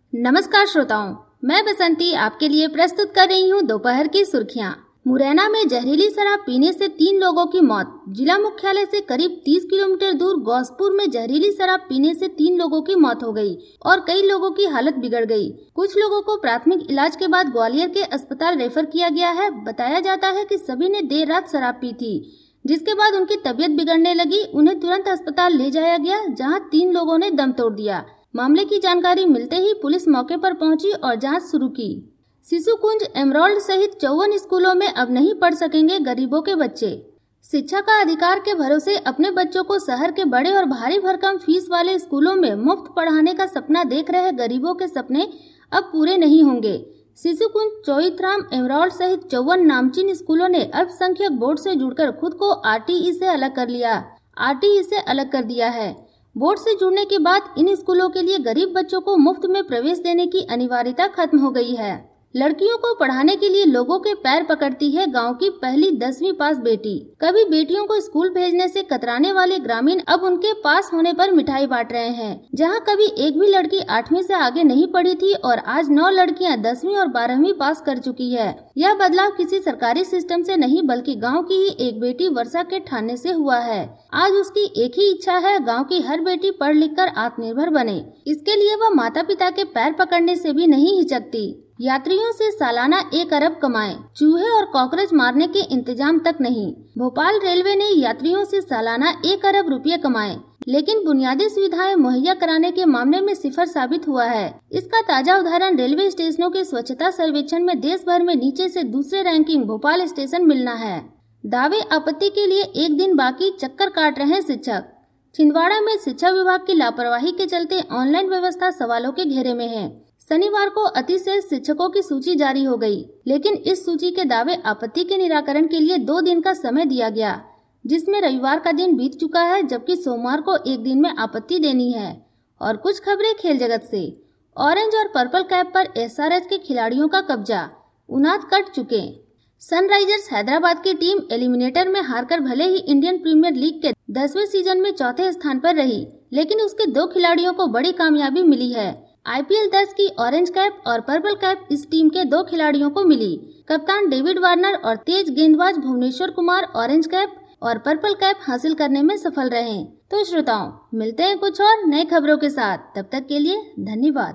नमस्कार श्रोताओं, मैं बसंती आपके लिए प्रस्तुत कर रही हूँ दोपहर की सुर्खियाँ। मुरैना में जहरीली शराब पीने से 3 लोगों की मौत। जिला मुख्यालय से करीब 30 किलोमीटर दूर गौसपुर में जहरीली शराब पीने से 3 लोगों की मौत हो गई और कई लोगों की हालत बिगड़ गई। कुछ लोगों को प्राथमिक इलाज के बाद ग्वालियर के अस्पताल रेफर किया गया है। बताया जाता है कि सभी ने देर रात शराब पी थी, जिसके बाद उनकी तबीयत बिगड़ने लगी। उन्हें तुरंत अस्पताल ले जाया गया, जहाँ 3 लोगों ने दम तोड़ दिया। मामले की जानकारी मिलते ही पुलिस मौके पर पहुंची और जांच शुरू की। शिशुकुंज, एमराल्ड सहित 54 स्कूलों में अब नहीं पढ़ सकेंगे गरीबों के बच्चे। शिक्षा का अधिकार के भरोसे अपने बच्चों को शहर के बड़े और भारी भरकम फीस वाले स्कूलों में मुफ्त पढ़ाने का सपना देख रहे गरीबों के सपने अब पूरे नहीं होंगे। शिशुकुंज, चौइथराम, एमराल्ड सहित 54 नामचीन स्कूलों ने अल्पसंख्यक बोर्ड से जुड़कर खुद को आरटीई से अलग कर दिया है। बोर्ड से जुड़ने के बाद इन स्कूलों के लिए गरीब बच्चों को मुफ्त में प्रवेश देने की अनिवार्यता खत्म हो गई है। लड़कियों को पढ़ाने के लिए लोगों के पैर पकड़ती है गांव की पहली 10वीं पास बेटी। कभी बेटियों को स्कूल भेजने से कतराने वाले ग्रामीण अब उनके पास होने पर मिठाई बांट रहे हैं। जहां कभी एक भी लड़की 8वीं से आगे नहीं पढ़ी थी और आज 9 लड़कियां 10वीं और 12वीं पास कर चुकी है। यह बदलाव किसी सरकारी सिस्टम से नहीं बल्कि गाँव की ही एक बेटी वर्षा के ठानने से हुआ है। आज उसकी एक ही इच्छा है, गाँव की हर बेटी पढ़ लिख कर आत्मनिर्भर बने। इसके लिए वह माता पिता के पैर पकड़ने से भी नहीं हिचकती। यात्रियों से सालाना 1 अरब कमाए, चूहे और कॉकरोच मारने के इंतजाम तक नहीं। भोपाल रेलवे ने यात्रियों से सालाना 1 अरब रुपये कमाए, लेकिन बुनियादी सुविधाएं मुहैया कराने के मामले में सिफर साबित हुआ है। इसका ताजा उदाहरण रेलवे स्टेशनों के स्वच्छता सर्वेक्षण में देश भर में नीचे से दूसरे रैंकिंग भोपाल स्टेशन मिलना है। दावे आपत्ति के लिए 1 दिन बाकी, चक्कर काट रहे शिक्षक। छिंदवाड़ा में शिक्षा विभाग की लापरवाही के चलते ऑनलाइन व्यवस्था सवालों के घेरे में है। शनिवार को अतिशय शिक्षकों की सूची जारी हो गई, लेकिन इस सूची के दावे आपत्ति के निराकरण के लिए 2 दिन का समय दिया गया, जिसमें रविवार का दिन बीत चुका है, जबकि सोमवार को 1 दिन में आपत्ति देनी है। और कुछ खबरें खेल जगत से। ऑरेंज और पर्पल कैप पर एसआरएच के खिलाड़ियों का कब्जा, उनाद कट चुके। सनराइजर्स हैदराबाद की टीम एलिमिनेटर में हारकर भले ही इंडियन प्रीमियर लीग के 10वें सीजन में 4थे स्थान पर रही, लेकिन उसके 2 खिलाड़ियों को बड़ी कामयाबी मिली है। आईपीएल 10 की ऑरेंज कैप और पर्पल कैप इस टीम के 2 खिलाड़ियों को मिली। कप्तान डेविड वार्नर और तेज गेंदबाज भुवनेश्वर कुमार ऑरेंज कैप और पर्पल कैप हासिल करने में सफल रहे। तो श्रोताओं, मिलते हैं कुछ और नई खबरों के साथ। तब तक के लिए धन्यवाद।